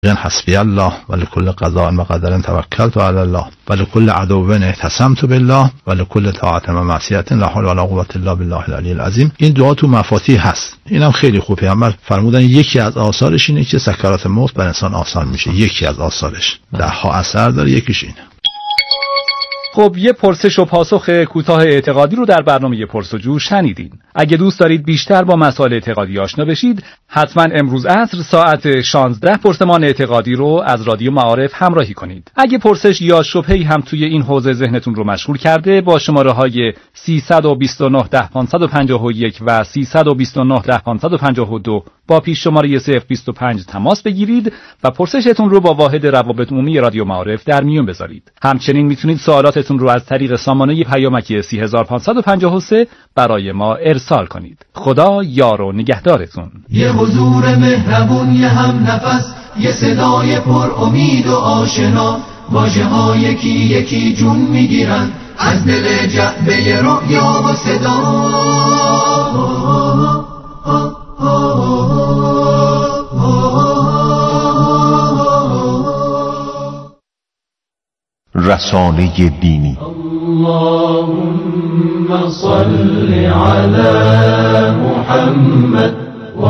حسبی الله و لکل قضاء و قدر توکلت علی الله و لکل عدو اعتصمت بالله و لکل طاعت و معصیت لا حول ولا قوة الا بالله العلی العظیم. این دعا تو مفاتیح هست. اینم خیلی خوب. پیامبر فرمودن یکی از آثارش اینه که سکرات موت بر انسان آسان میشه. یکی از آثارش 10 اثر داره، یکیش اینه. خب یه پرسش و پاسخ کوتاه اعتقادی رو در برنامه پرس‌وجو شنیدین. اگه دوست دارید بیشتر با مسائل اعتقادی آشنا بشید، حتما امروز عصر ساعت 16 پرسمان اعتقادی رو از رادیو معارف همراهی کنید. اگه پرسش یا شبهه‌ای هم توی این حوزه ذهنتون رو مشغول کرده، با شماره‌های 329 10 551 و 329 10 552 با پیش شماره 025 تماس بگیرید و پرسشتون رو با واحد روابط عمومی رادیو معارف در میون بذارید. همچنین میتونید سوالاتتون رو از طریق سامانه پیامکی 3553 برای ما ارسال کنید. خدا یار و نگهدارتون. یه حضور مهربون، یه هم نفس، یه صدای پر امید و آشنا، واژه ها یکی یکی جون میگیرن از دل جعبه رؤیا و صدا. رسانه دینی. اللهم صل علی محمد و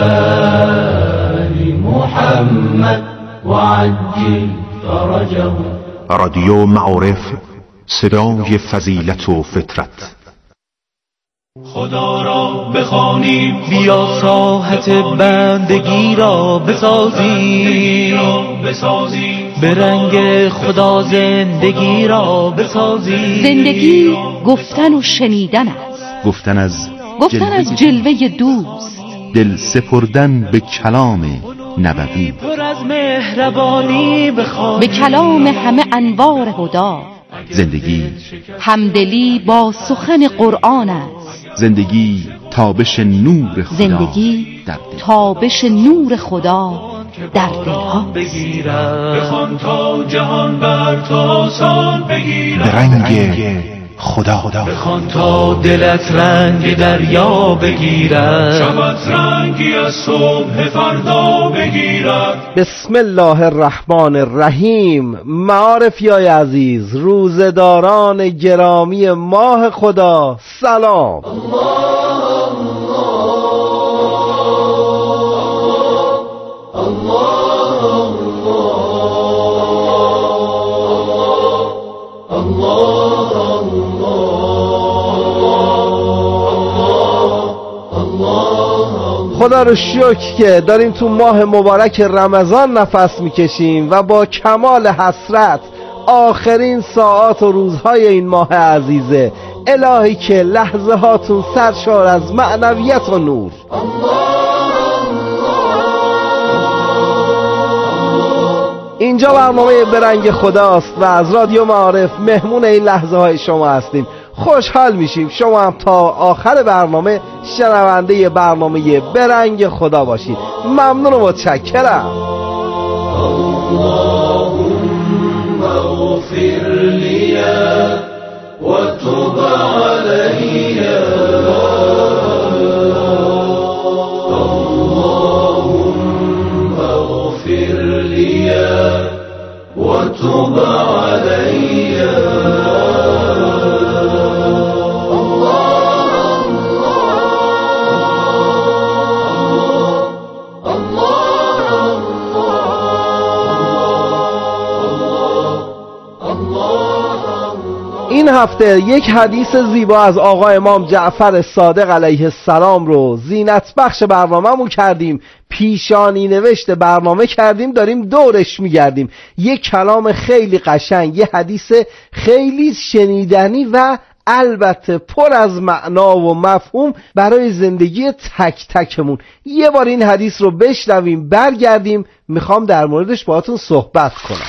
آل محمد و عجل فرجهم. رادیو معارف، صدای فضیلت و فطرت. خدا را بخوانیم، بیا ساحت بندگی را بسازیم، به رنگ خدا زندگی را بسازیم. زندگی گفتن و شنیدن است، گفتن از جلوه دوست، دل سپردن به کلام نبوی، پر از مهربانی بخوانیم، به کلام همه انوار هدا. زندگی همدلی با سخن قرآن است، زندگی تابش نور خدا، زندگی در دل. تابش نور خدا در دلها. بخوان تا جهان بر تو آسان بگیرد، به رنگ خدا، بخوان تا دلت رنگ دریا بگیرد، شبت رنگی از صبح فردا بگیرد. بسم الله الرحمن الرحیم. معارفیای عزیز، روزداران گرامی ماه خدا، سلام. خدا رو شکر که داریم تو ماه مبارک رمضان نفس میکشیم و با کمال حسرت آخرین ساعات و روزهای این ماه عزیزه. الهی که لحظه هاتون سرشار از معنویت و نور. اینجا برنامه به رنگ خداست و از رادیو معارف مهمون این لحظه های شما هستیم. خوشحال میشیم شما هم تا آخر برنامه شنونده برنامه به رنگ خدا باشید. ممنون و متشکرم. اللهم اغفر لی و تب علی، اللهم اغفر لی و تب علی. این هفته یک حدیث زیبا از آقا امام جعفر صادق علیه السلام رو زینت بخش برنامه‌مون کردیم، پیشانی نوشت برنامه کردیم، داریم دورش میگردیم. یک کلام خیلی قشنگ، یه حدیث خیلی شنیدنی و البته پر از معنا و مفهوم برای زندگی تک تکمون. یه بار این حدیث رو بشنویم، برگردیم میخوام در موردش باهاتون صحبت کنم.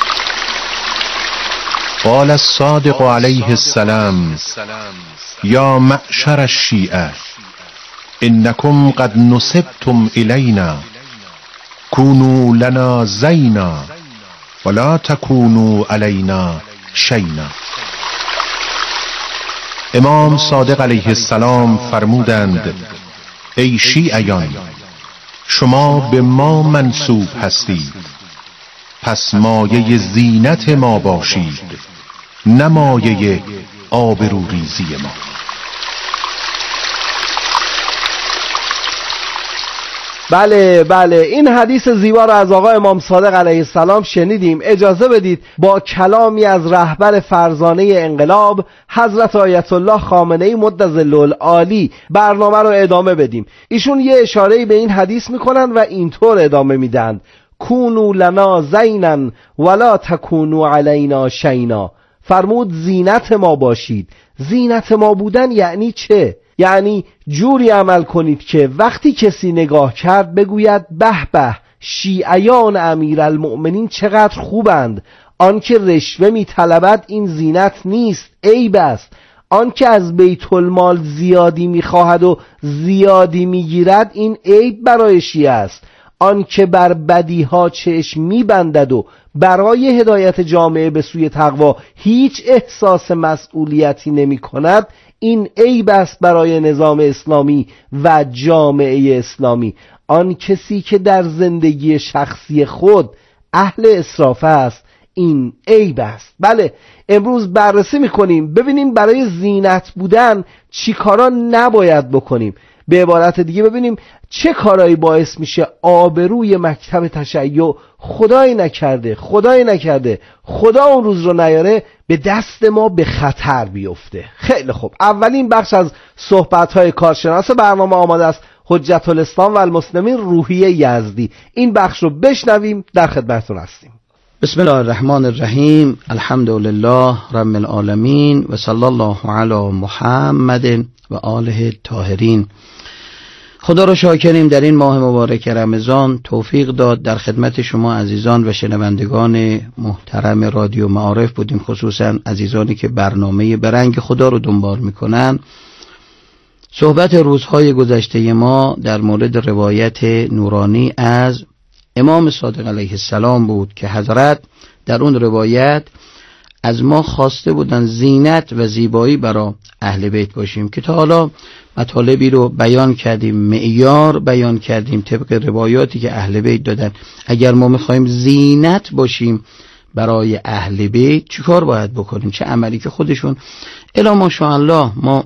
قال الصادق علیه السلام یا معشر الشیعه انکم قد نسبتم الینا کونوا لنا زینا ولا تکونوا علینا شینا. امام صادق علیه السلام فرمودند ای شیعیان، شما به ما منسوب هستید، پس مایه زینت ما باشید، نه مایه آبروریزی ما. بله این حدیث زیبا رو از آقا امام صادق علیه السلام شنیدیم. اجازه بدید با کلامی از رهبر فرزانه انقلاب حضرت آیت الله خامنه‌ای مدظل العالی برنامه رو ادامه بدیم. ایشون یه اشاره‌ای به این حدیث میکنن و اینطور ادامه میدن: کونوا لنا زینا ولا تکونوا علینا شینا. فرمود زینت ما باشید. زینت ما بودن یعنی چه؟ یعنی جوری عمل کنید که وقتی کسی نگاه کرد بگوید به به، شیعیان امیرالمؤمنین چقدر خوبند. آن که رشوه میطلبد این زینت نیست، عیب است. آن که از بیت المال زیادی میخواهد و زیادی میگیرد این عیب برای شیعه است. آن که بر بدیها چشم میبندد و برای هدایت جامعه به سوی تقوا هیچ احساس مسئولیتی نمی کند این عیب است برای نظام اسلامی و جامعه اسلامی. آن کسی که در زندگی شخصی خود اهل اسراف است این عیب است. بله، امروز بررسی میکنیم ببینیم برای زینت بودن چی کارا نباید بکنیم. به عبارت دیگه ببینیم چه کارایی باعث میشه آبروی مکتب تشیع خدای نکرده خدا اون روز رو نیاره به دست ما به خطر بیفته. خیلی خوب، اولین بخش از صحبت‌های کارشناس برنامه آماده است، حجت الاسلام و المسلمین روحیه یزدی. این بخش رو بشنویم، در خدمتتون هستیم. بسم الله الرحمن الرحیم. الحمد لله رب العالمین و صلی الله علی محمد و آله الطاهرین. خدا را شاکریم در این ماه مبارک رمضان توفیق داد در خدمت شما عزیزان و شنوندگان محترم رادیو معارف بودیم، خصوصا عزیزانی که برنامه برنگ خدا رو دنبال میکنن. صحبت روزهای گذشته ما در مورد روایت نورانی از امام صادق علیه السلام بود که حضرت در اون روایت از ما خواسته بودن زینت و زیبایی برای اهل بیت باشیم که تا حالا مطالبی رو بیان کردیم، معیار بیان کردیم طبق روایاتی که اهل بیت دادن. اگر ما میخوایم زینت باشیم برای اهل بیت چیکار باید بکنیم؟ چه عملی که خودشون الا ماشاءالله ما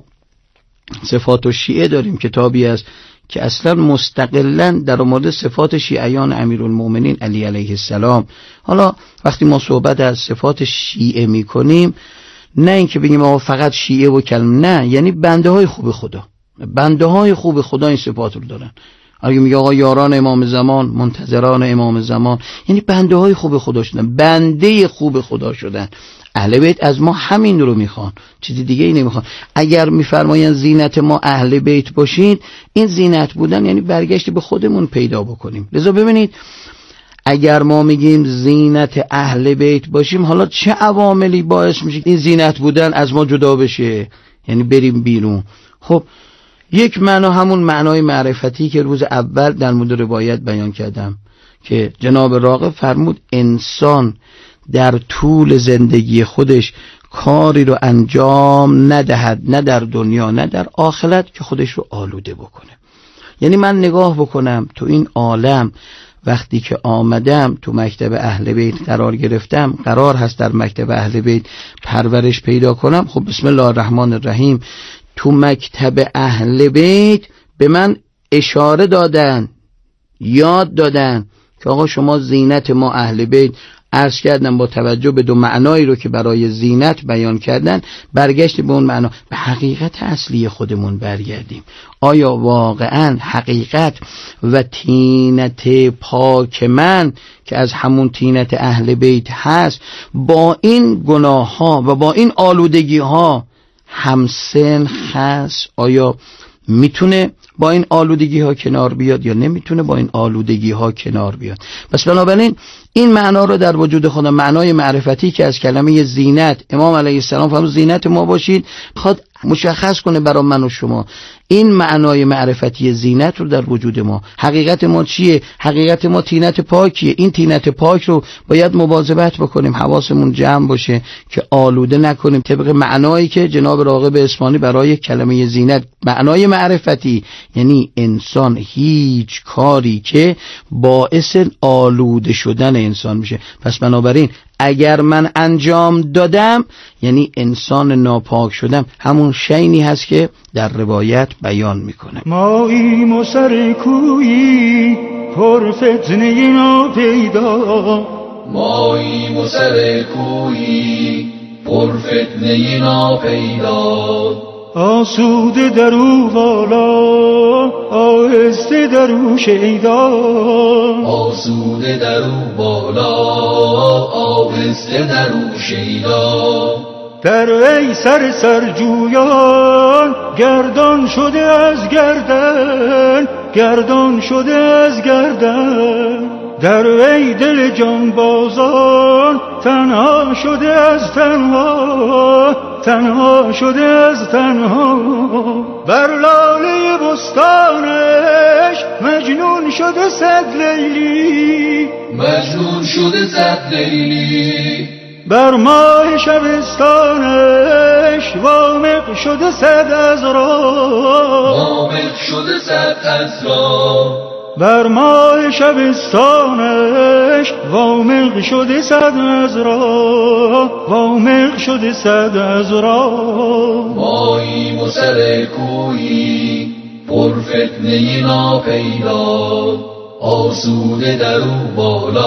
صفات الشیعه داریم، کتابی است که اصلا مستقلا در مورد صفات شیعیان امیرالمؤمنین علی علیه السلام. حالا وقتی ما صحبت از صفات شیعه میکنیم نه اینکه بگیم آقا فقط شیعه و کلم، نه، یعنی بنده های خوب خدا، بنده های خوب خدا این صفات رو دارن. اگه میگه آقا یاران امام زمان، منتظران امام زمان، یعنی بنده های خوب خدا شدن، بنده خوب خدا شدن. اهل بیت از ما همین رو میخوان، چیزی دیگه ای نمیخوان. اگر میفرماین زینت ما اهل بیت باشید، این زینت بودن یعنی برگشت به خودمون پیدا بکنیم. لذا ببینید اگر ما میگیم زینت اهل بیت باشیم، حالا چه عواملی باعث میشه این زینت بودن از ما جدا بشه، یعنی بریم بیرون؟ خب یک معنا همون معنای معرفتی که روز اول در مورد روایت بیان کردم که جناب راغب فرمود انسان در طول زندگی خودش کاری رو انجام ندهد، نه در دنیا نه در آخرت، که خودش رو آلوده بکنه. یعنی من نگاه بکنم تو این عالم، وقتی که آمدم تو مکتب اهل بیت قرار گرفتم، قرار هست در مکتب اهل بیت پرورش پیدا کنم. خب بسم الله الرحمن الرحیم، تو مکتب اهل بیت به من اشاره دادن، یاد دادن که آقا شما زینت ما اهل بیت. عرض کردم با توجه به دو معنایی رو که برای زینت بیان کردن، برگشت به اون معنا، به حقیقت اصلی خودمون برگردیم. آیا واقعا حقیقت و تینت پاک من که از همون تینت اهل بیت هست با این گناه ها و با این آلودگی ها همسن هست؟ آیا میتونه با این آلودگی ها کنار بیاد یا نمیتونه با این آلودگی ها کنار بیاد؟ پس بنابراین این معنا رو در وجود خودم، معنای معرفتی که از کلمه زینت امام علیه السلام فرمود زینت ما باشید، خود مشخص کنه برای من و شما این معنای معرفتی زینت رو در وجود ما. حقیقت ما چیه؟ حقیقت ما طینت پاکیه. این طینت پاک رو باید مواظبت بکنیم، حواسمون جمع باشه که آلوده نکنیم طبق معنایی که جناب راغب اصفهانی برای کلمه زینت. معنای معرفتی یعنی انسان هیچ کاری که باعث آلوده شدن انسان میشه. پس بنابراین اگر من انجام دادم یعنی انسان ناپاک شدم. همون شینی هست که در روایت بیان میکنه. مایی مسر کویی پر فتنه ناپیدا، مایی مسر کویی پر فتنه ناپیدا، آسوده درو بالا آهسته درو شیدا، آسوده درو بالا آهسته درو شیدا. در ای سر سرجویان گردان شده از گردن، گردان شده از گردن. در ای دل جانبازان تنها شده از تنها، تنها شده از تنها. بر لاله بستانش مجنون شده صد لیلی، مجنون شده صد لیلی. بر ماه شبستانش وامق شده صد عذرا، وامق شده صد عذرا. بر ماه شبستانش وامق شده صد عذرا، وامق شده صد عذرا. مایی مسر کویی پر فتنه ناپیدا، آسوده درو بالا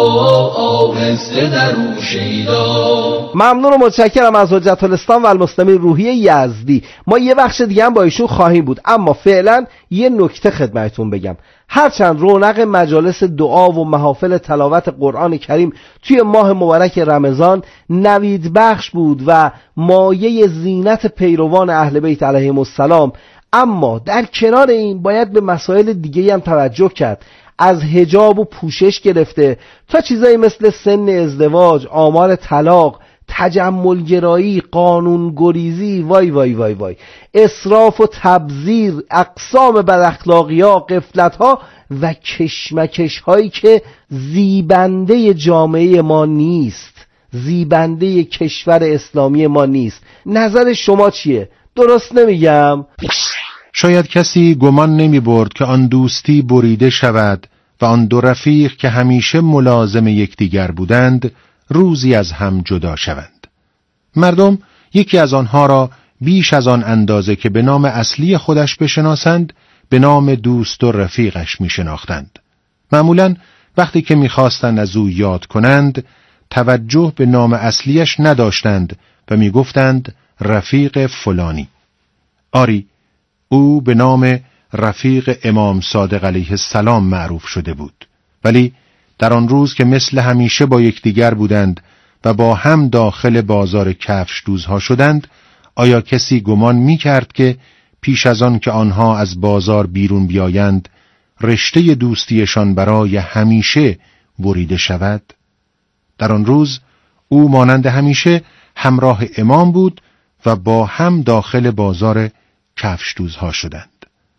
آهسته درو شیدا. ممنون و متشکرم از حجت الاسلام و المسلمین روحی یزدی. ما یه بخش دیگه هم با ایشون خواهیم بود، اما فعلا یه نکته خدمتتون بگم. هرچند رونق مجالس دعا و محافل تلاوت قرآن کریم توی ماه مبارک رمضان نوید بخش بود و مایه زینت پیروان اهل بیت علیهم السلام، اما در کنار این باید به مسائل دیگه هم توجه کرد. از حجاب و پوشش گرفته تا چیزایی مثل سن ازدواج، آمار طلاق، تجمل گرایی، قانون گریزی، وای وای وای وای، اسراف و تبذیر، اقسام بداخلاقی‌ها، غفلت‌ها و کشمکش‌هایی که زیبنده جامعه ما نیست، زیبنده کشور اسلامی ما نیست. نظر شما چیه؟ درست نمیگم؟ شاید کسی گمان نمی برد که آن دوستی بریده شود و آن دو رفیق که همیشه ملازم یکدیگر بودند روزی از هم جدا شوند. مردم یکی از آنها را بیش از آن اندازه که به نام اصلی خودش بشناسند به نام دوست و رفیقش می شناختند. معمولاً وقتی که می خواستند از او یاد کنند توجه به نام اصلیش نداشتند و می گفتند رفیق فلانی. آری، او به نام رفیق امام صادق علیه السلام معروف شده بود، ولی در آن روز که مثل همیشه با یکدیگر بودند و با هم داخل بازار کفش دوزها شدند، آیا کسی گمان می کرد که پیش از آن که آنها از بازار بیرون بیایند رشته دوستیشان برای همیشه بریده شود؟ در آن روز او مانند همیشه همراه امام بود و با هم داخل بازار کفش دوزها شدند.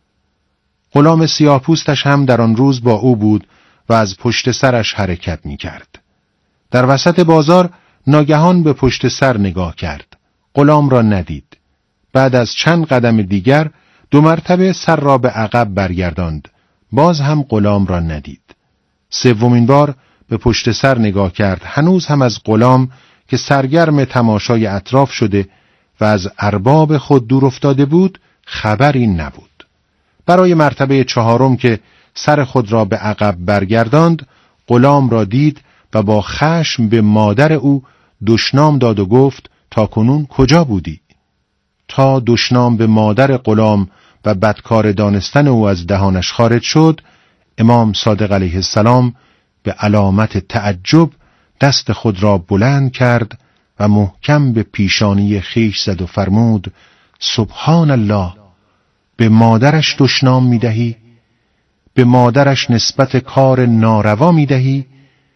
غلام سیاه‌پوستش هم در آن روز با او بود و از پشت سرش حرکت می کرد. در وسط بازار ناگهان به پشت سر نگاه کرد. غلام را ندید. بعد از چند قدم دیگر 2 مرتبه سر را به عقب برگرداند. باز هم غلام را ندید. 3مین بار به پشت سر نگاه کرد. هنوز هم از غلام که سرگرم تماشای اطراف شده و از ارباب خود دور افتاده بود خبری نبود. برای مرتبه 4 که سر خود را به عقب برگرداند غلام را دید و با خشم به مادر او دشنام داد و گفت تاکنون کجا بودی؟ تا دشنام به مادر غلام و بدکار دانستن او از دهانش خارج شد، امام صادق علیه السلام به علامت تعجب دست خود را بلند کرد و محکم به پیشانی خویش زد و فرمود سبحان الله، به مادرش دشنام می‌دهی؟ به مادرش نسبت کار ناروا می‌دهی؟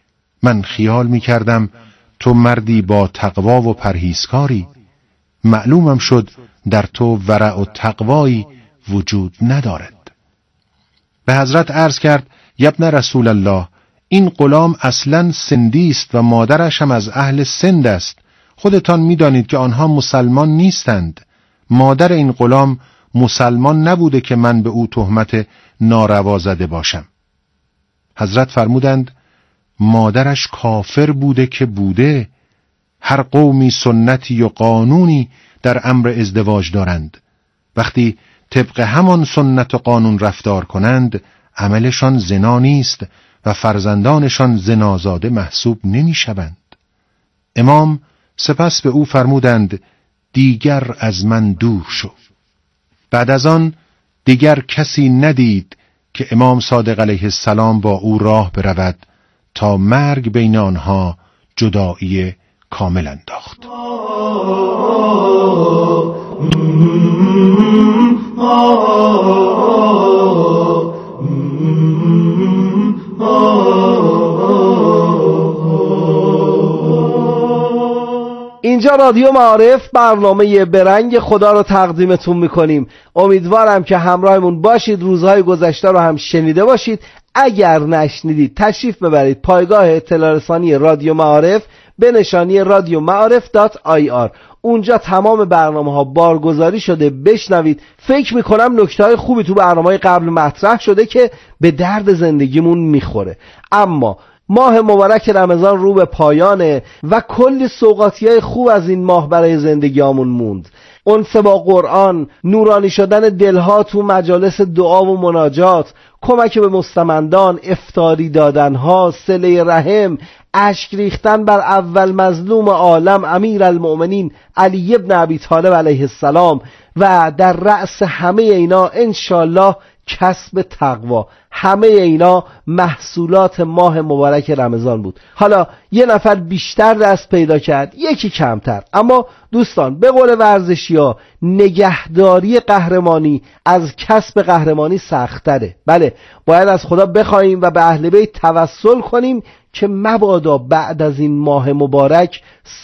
من خیال می کردم تو مردی با تقوا و پرهیزکاری، معلومم شد در تو ورع و تقوایی وجود ندارد. به حضرت عرض کرد یبن رسول الله، این غلام اصلاً سندی است و مادرش هم از اهل سند است. خودتان می‌دانید که آنها مسلمان نیستند. مادر این غلام مسلمان نبوده که من به او تهمت ناروا زده باشم. حضرت فرمودند مادرش کافر بوده که بوده. هر قومی سنتی و قانونی در امر ازدواج دارند. وقتی طبق همان سنت و قانون رفتار کنند، عملشان زنا نیست و فرزندانشان زنازاده محسوب نمی شوند. امام سپس به او فرمودند دیگر از من دور شو. بعد از آن دیگر کسی ندید که امام صادق علیه السلام با او راه برود تا مرگ بین آنها جدایی کامل انداخت. اینجا رادیو معارف برنامه برنگ خدا رو تقدیمتون میکنیم. امیدوارم که همراهمون باشید، روزهای گذشته رو هم شنیده باشید. اگر نشنیدید تشریف ببرید پایگاه اطلاع رسانی رادیو معارف به نشانی radioma'arif.ir. اونجا تمام برنامه‌ها بارگذاری شده، بشنوید. فکر میکنم نکته‌های خوبی تو برنامه‌های قبل مطرح شده که به درد زندگیمون میخوره. اما ماه مبارک رمضان رو به پایانه و کلی سوغاتی‌های خوب از این ماه برای زندگیامون موند. انس با قرآن، نورانی شدن دلها تو مجالس دعا و مناجات، کمک به مستمندان، افطاری دادنها، صله رحم، اشک ریختن بر اول مظلوم عالم امیرالمؤمنین علی ابن ابی طالب علیه السلام و در رأس همه اینا انشالله کسب تقوا. همه اینا محصولات ماه مبارک رمضان بود. حالا یه نفر بیشتر دست پیدا کرد، یکی کمتر، اما دوستان به قول ورزشی‌ها نگهداری قهرمانی از کسب قهرمانی سخت‌تره. بله، باید از خدا بخوایم و به اهل بیت توسل کنیم که مبادا بعد از این ماه مبارک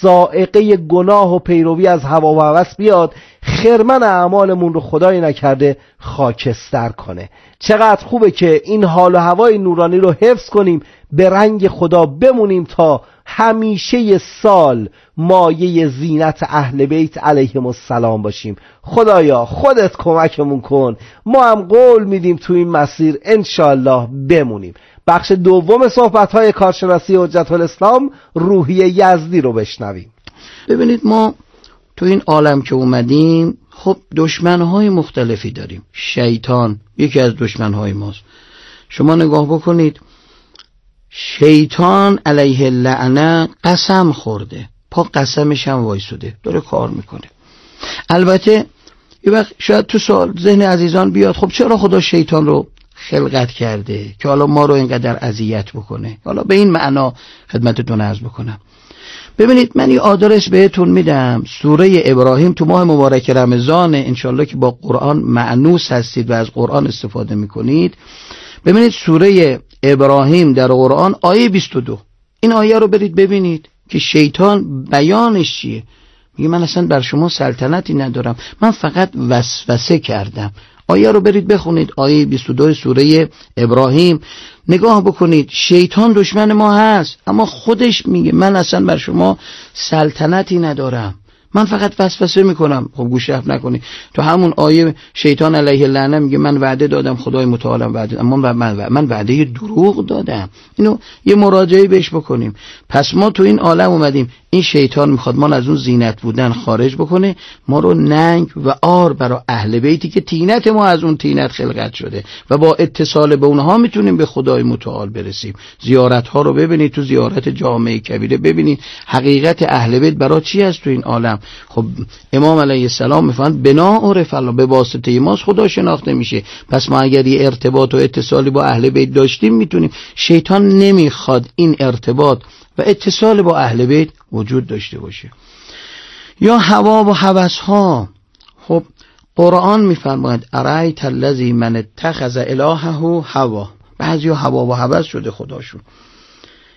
صاعقه گناه و پیروی از هوا و هوس بیاد، خرمن اعمالمون رو خدای نکرده خاکستر کنه. چقدر خوبه که این حال و هوای نورانی رو حفظ کنیم، به رنگ خدا بمونیم تا همیشه سال مایه زینت اهل بیت علیهم السلام باشیم. خدایا خودت کمکمون کن، ما هم قول میدیم تو این مسیر انشالله بمونیم. بخش دوم صحبت‌های کارشناسی حجت الاسلام روحی یزدی رو بشنویم. ببینید ما تو این عالم که اومدیم خب دشمن‌های مختلفی داریم. شیطان یکی از دشمن‌های ماست. شما نگاه بکنید، شیطان علیه اللعنه قسم خورده، پا قسمش هم وایسوده، داره کار میکنه. البته یه وقت شاید تو سوال ذهن عزیزان بیاد خب چرا خدا شیطان رو خلقت کرده که حالا ما رو اینقدر اذیت بکنه؟ حالا به این معنا خدمتتون عرض بکنم. ببینید من یه آدرس بهتون میدم، سوره ابراهیم تو ماه مبارک رمضان، انشالله که با قرآن معنوس هستید و از قرآن استفاده میکنید. ببینید سوره ابراهیم در قرآن آیه 22، این آیه رو برید ببینید که شیطان بیانش چیه. میگه من اصلا بر شما سلطنتی ندارم، من فقط وسوسه کردم. آیه رو برید بخونید، آیه 22 سوره ابراهیم، نگاه بکنید. شیطان دشمن ما هست، اما خودش میگه من اصلا بر شما سلطنتی ندارم، من فقط وسوسه میکنم. خب گوش رفت نکنی. تو همون آیه شیطان علیه اللعنه میگه من وعده دادم، خدای متعالم وعده، اما من وعده دروغ دادم. اینو یه مراجعه بهش بکنیم. پس ما تو این عالم اومدیم، این شیطان میخواد ما از اون زینت بودن خارج بکنه، ما رو ننگ و عار برای اهل بیتی که طینت ما از اون طینت خلقت شده و با اتصال به اونها میتونیم به خدای متعال برسیم. زیارت ها رو ببینید، تو زیارت جامع کبیره ببینید حقیقت اهل بیت برای چی هست تو این عالم. خب امام علیه السلام میفهمند بنا عرف الله، به واسطه ماست خدا شناخته میشه. پس ما اگر یه ارتباط و اتصالی با اهل بیت داشتیم میتونیم. شیطان نمیخواد این ارتباط و اتصال با اهل بیت وجود داشته باشه. یا هوا و هوس ها. خب قرآن میفرماید ارایت الذی من اتخذ الهه هوا. بعضی هوا و هوس شده خداشون.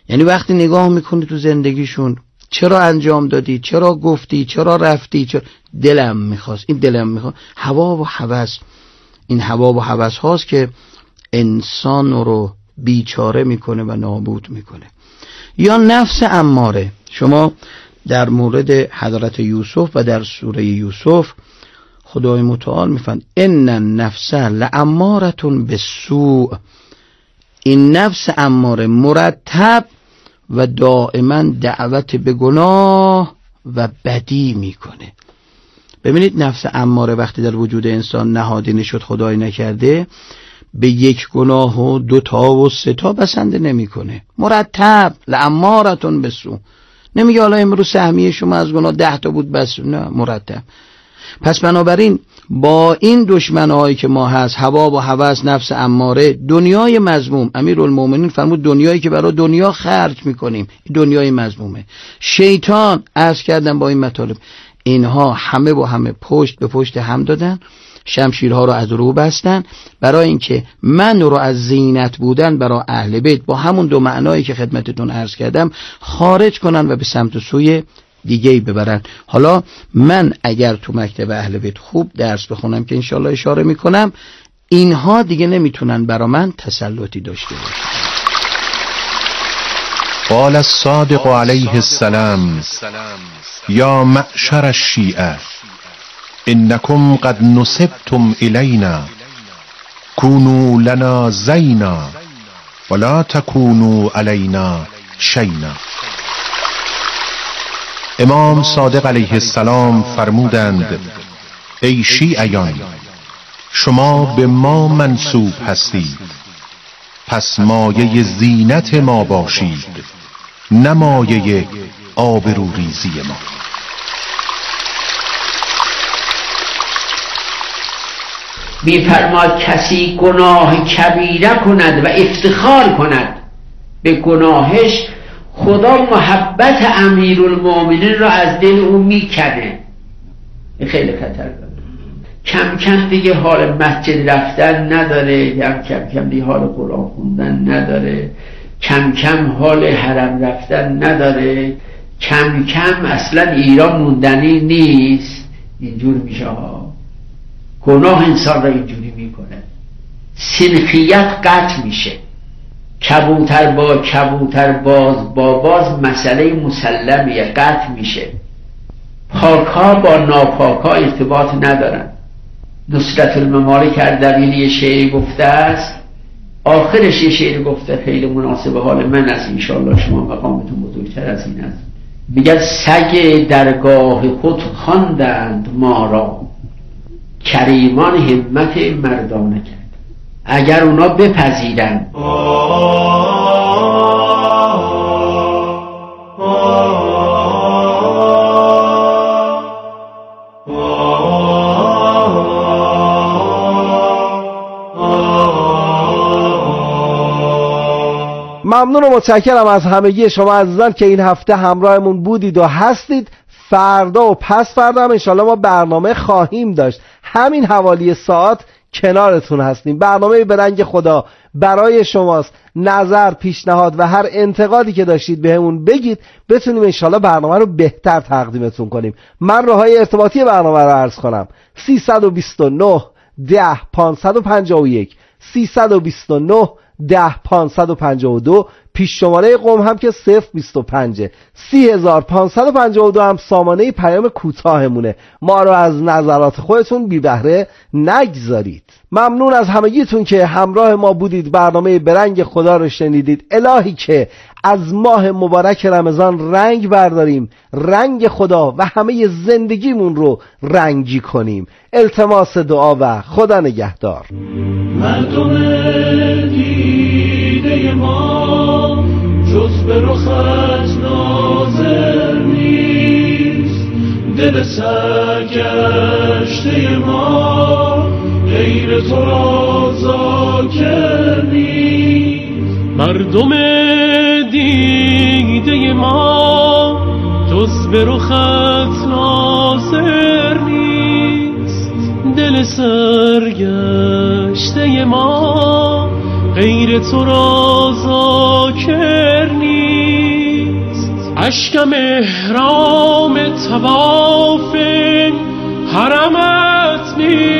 یعنی وقتی نگاه میکنی تو زندگیشون چرا انجام دادی، چرا گفتی، چرا رفتی، چرا دلم میخواست، این دلم میخواست، هوا و هوس. این هوا و هوس هاست که انسان رو بیچاره میکنه و نابود میکنه. یا نفس اماره. شما در مورد حضرت یوسف و در سوره یوسف خدای متعال میفرماید ان النفس لامارة بالسوء. این نفس اماره مرتب و دائما دعوت به گناه و بدی میکنه. ببینید نفس اماره وقتی در وجود انسان نهادینه شد، خدای نکرده، به یک گناه و 2 تا و 3 تا بسنده نمیکنه. مرتب لامارة بالسوء. نمیگه حالا امروز سهمیه شما از گناه 10 تا بود بس، نه، مرتب. پس بنابراین با این دشمنایی که ما هست، هوا و هوس، نفس اماره، دنیای مذموم، امیرالمومنین فرمود دنیایی که برای دنیا خرج میکنیم دنیای مذمومه. شیطان عرض کردم با این مطالب، اینها همه با همه پشت به پشت هم دادن، شمشیرها رو از رو بستن برای اینکه من رو از زینت بودن برای اهل بیت با همون 2 معنایی که خدمتتون عرض کردم خارج کنن و به سمت سوی دیگه‌ای ببرن. حالا من اگر تو مکتب اهل بیت خوب درس بخونم که انشالله اشاره میکنم، اینها دیگه نمیتونن برا من تسلطی داشته باشن. قال الصادق علیه السلام یا معشر الشیعه انکم قد نسبتم الینا کونوا لنا زینا ولا تکونوا علینا شینا. امام صادق علیه السلام فرمودند ای شیعیان، شما به ما منسوب هستید، پس مایه زینت ما باشید، نه مایه آبروریزی ما. می‌فرماید کسی گناه کبیره کند و افتخار کند به گناهش، خدا محبت امیرالمومنین را از دل او میکنه. خیلی خطرناکه. کم کم دیگه حال مسجد رفتن نداره، کم کم دیگه حال قرآن خوندن نداره، کم کم حال حرم رفتن نداره، کم کم اصلا ایران موندنی نیست. اینجور میشه ها. گناه انسان را اینجوری میکنه. سنخیت قطع میشه. کبوتر با کبوتر، باز با باز مسئله مسلمیه، قطع میشه. پاکها با ناپاکها ارتباط ندارن. نصرت الممالک اردبیلی یه شعری گفته است، آخرش یه شعری گفته خیلی مناسب حال من است، انشاءالله شما مقامتون بزرگتر از این است. میگه سگ درگاه خود خواندند ما را، کریمان همت مردانه کرد. اگر اونا بپذیرن ممنون و متشکرم از همگی شما عزیزان که این هفته همراهمون بودید و هستید. فردا و پس فردا هم انشالله ما برنامه خواهیم داشت، همین حوالی ساعت کنارتون هستیم. برنامه به رنگ خدا برای شماست. نظر، پیشنهاد و هر انتقادی که داشتید بهمون بگید، بتونیم انشالله برنامه رو بهتر تقدیمتون کنیم. من راههای ارتباطی برنامه رو عرض کنم: 329 10 551 329 10 552. پیش شماره قوم هم که 025 30552 هم سامانه پیام کوتاهمونه. ما رو از نظرات خودتون بی بهره نگذارید. ممنون از همگیتون که همراه ما بودید. برنامه برنگ خدا رو شنیدید. الهی که از ماه مبارک رمضان رنگ برداریم، رنگ خدا و همه زندگیمون رو رنگی کنیم. التماس دعا و خدا نگهدار. مردم دیده ما جز به رخت ناظر نیست، دل سرگشته ما غیر تو را ذاکر نیست. مردم دیده ما جز به رخت ناظر نیست، دل سرگشته ما غیر تو را ذاکر نیست. اشکم احرام طواف حرمت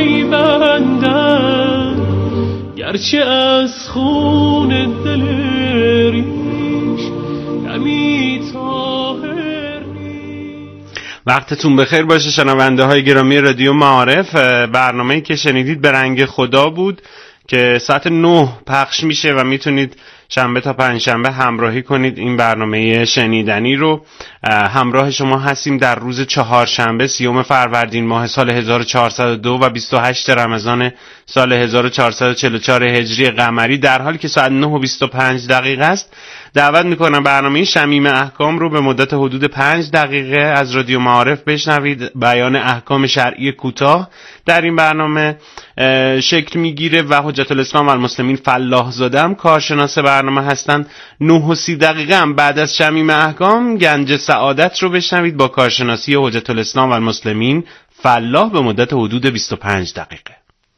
میبندم، گرچه از خون دل ریش دمی طاهر نیست. وقتتون بخیر باشه شنونده های گرامی رادیو معارف. برنامه‌ای که شنیدید به رنگ خدا بود که ساعت 9 پخش میشه و میتونید شنبه تا پنجشنبه همراهی کنید این برنامه شنیدنی رو. همراه شما هستیم در روز چهارشنبه 30 فروردین ماه سال 1402 و 28 رمضان سال 1444 هجری قمری، در حالی که ساعت 9:25 است. دعوت میکنم برنامه شمیم احکام رو به مدت حدود 5 دقیقه از رادیو معارف بشنوید. بیان احکام شرعی کوتاه در این برنامه شکل میگیره و حجت الاسلام و المسلمین فلاح زاده هم کارشناس برنامه هستن. 9:30 هم بعد از شمیم احکام گنج سعادت رو بشنوید با کارشناسی حجت الاسلام و المسلمین فلاح به مدت حدود 25 دقیقه.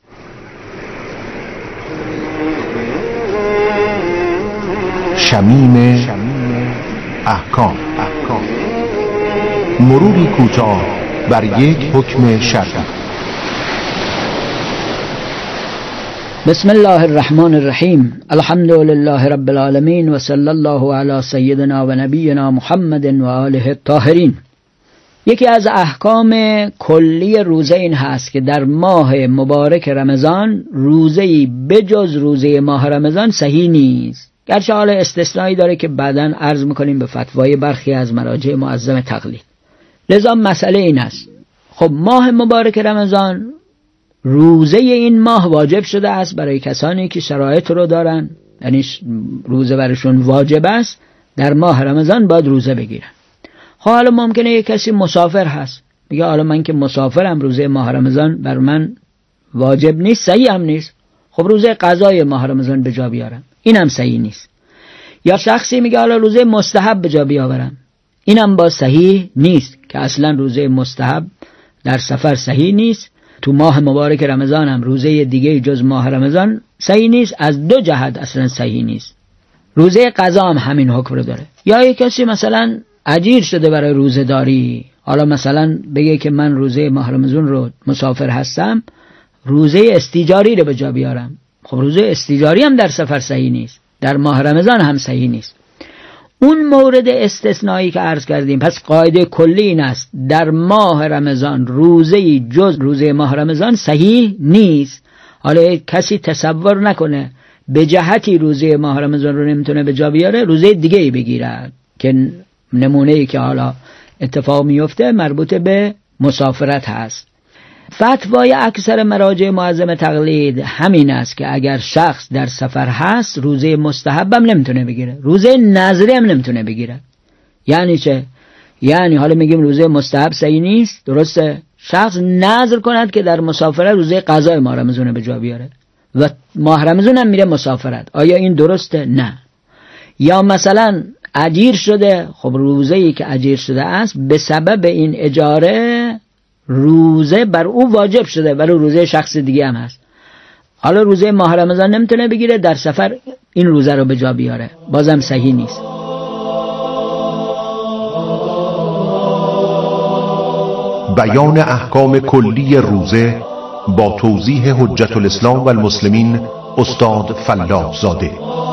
شمیم احکام، مروری کوتاه بر یک حکم شرعی. بسم الله الرحمن الرحیم. الحمد لله رب العالمین و صلی الله علی سیدنا و نبینا محمد و آله الطاهرین. یکی از احکام کلی روزه این هست که در ماه مبارک رمضان روزه‌ای بجز روزه ماه رمضان صحیح نیست، گرچه حال استثنایی داره که بعداً عرض میکنیم به فتوای برخی از مراجع معظم تقلید. لذا مسئله این است، خب ماه مبارک رمضان روزه این ماه واجب شده است برای کسانی که شرایط رو دارن، یعنی روزه برشون واجب است، در ماه رمضان باید روزه بگیرن. حالا ممکنه یک کسی مسافر هست، میگه حالا من که مسافرم روزه ماه رمضان بر من واجب نیست، صحیح هم نیست، خب روزه قضای ماه رمضان به جا بیارم، این هم صحیح نیست. یا شخصی میگه حالا روزه مستحب به جا بیاورم، این هم با صحیح نیست که اصلا روزه مستحب در سفر صحیح نیست، تو ماه مبارک رمضان هم روزه دیگه جز ماه رمضان صحیح نیست، از دو جهت اصلا صحیح نیست. روزه قضا هم همین حکم رو داره. یا یک کسی مثلا اجیر شده برای روزه داری، حالا مثلا بگه که من روزه ماه رمضان رو مسافر هستم، روزه استیجاری رو به جا بیارم، خب روزه استیجاری هم در سفر صحیح نیست، در ماه رمضان هم صحیح نیست. اون مورد استثنایی که عرض کردیم، پس قاعده کلی این است در ماه رمضان روزه جز روزه ماه رمضان صحیح نیست. حالا کسی تصور نکنه به جهتی روزه ماه رمضان رو نمیتونه به جا بیاره، روزه دیگه ای بگیره، که نمونه‌ای که حالا اتفاق میفته مربوط به مسافرت هست. فتوای اکثر مراجع معظم تقلید همین است که اگر شخص در سفر هست روزه مستحب هم نمیتونه بگیره، روزه نذری هم نمیتونه بگیره. یعنی چه؟ یعنی حالا میگیم روزه مستحب صحیح نیست، درسته؟ شخص نذر کند که در مسافرت روزه قضای ماه رمضان به جا بیاره و ماه رمضان هم میره مسافرت، آیا این درسته؟ نه. یا مثلا اجیر شده، خب روزه‌ای که اجیر شده است به سبب این اجاره روزه بر او واجب شده، ولی روزه شخص دیگه هم هست، حالا روزه ماه رمضان نمیتونه بگیره، در سفر این روزه رو به جا بیاره، بازم صحیح نیست. بیان احکام کلی روزه با توضیح حجت الاسلام و المسلمین استاد فلاح زاده.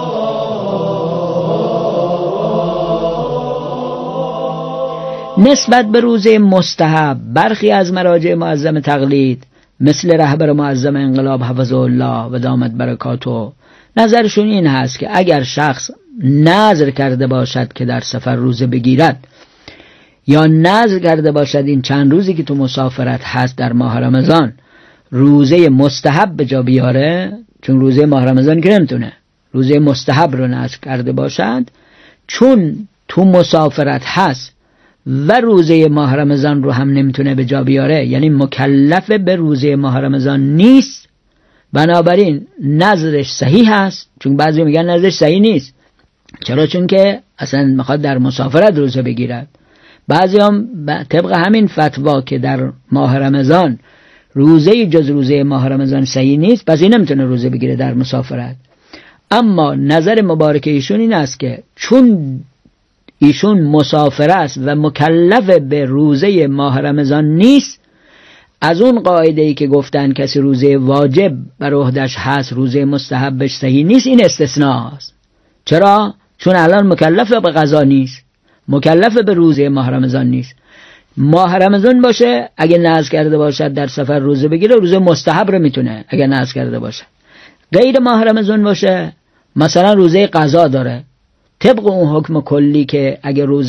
نسبت به روزه مستحب برخی از مراجع معظم تقلید مثل رهبر معظم انقلاب حفظه الله و دامت برکاته نظرشون این هست که اگر شخص نذر کرده باشد که در سفر روزه بگیرد، یا نذر کرده باشد این چند روزی که تو مسافرت هست در ماه رمضان روزه مستحب به جا بیاره، چون روزه ماه رمضان که نمیتونه، روزه مستحب رو نذر کرده باشد، چون تو مسافرت هست و روزه ماه رمضان رو هم نمیتونه به جا بیاره، یعنی مکلف به روزه ماه رمضان نیست، بنابراین نظرش صحیح هست. چون بعضی میگن نظرش صحیح نیست، چرا؟ چون که اصلا میخواد در مسافرت روزه بگیرد. بعضی هم طبق همین فتوا که در ماه رمضان روزه جز روزه ماه رمضان صحیح نیست، پس این نمیتونه روزه بگیره در مسافرت. اما نظر مبارک ایشون این است که چون ایشون مسافر است و مکلف به روزه ماه رمضان نیست، از اون قاعده‌ای که گفتن کسی روزه واجب بر عهده‌اش هست روزه مستحبش صحیح نیست، این استثناست. چرا؟ چون الان مکلف به قضا نیست، مکلف به روزه ماه رمضان نیست. ماه رمضان باشه اگه نذر کرده باشد در سفر روزه بگیره، روزه مستحب رو میتونه اگه نذر کرده باشه. غیر ماه رمضان باشه مثلا روزه قضا داره، طبق اون حکم کلی که اگه روزه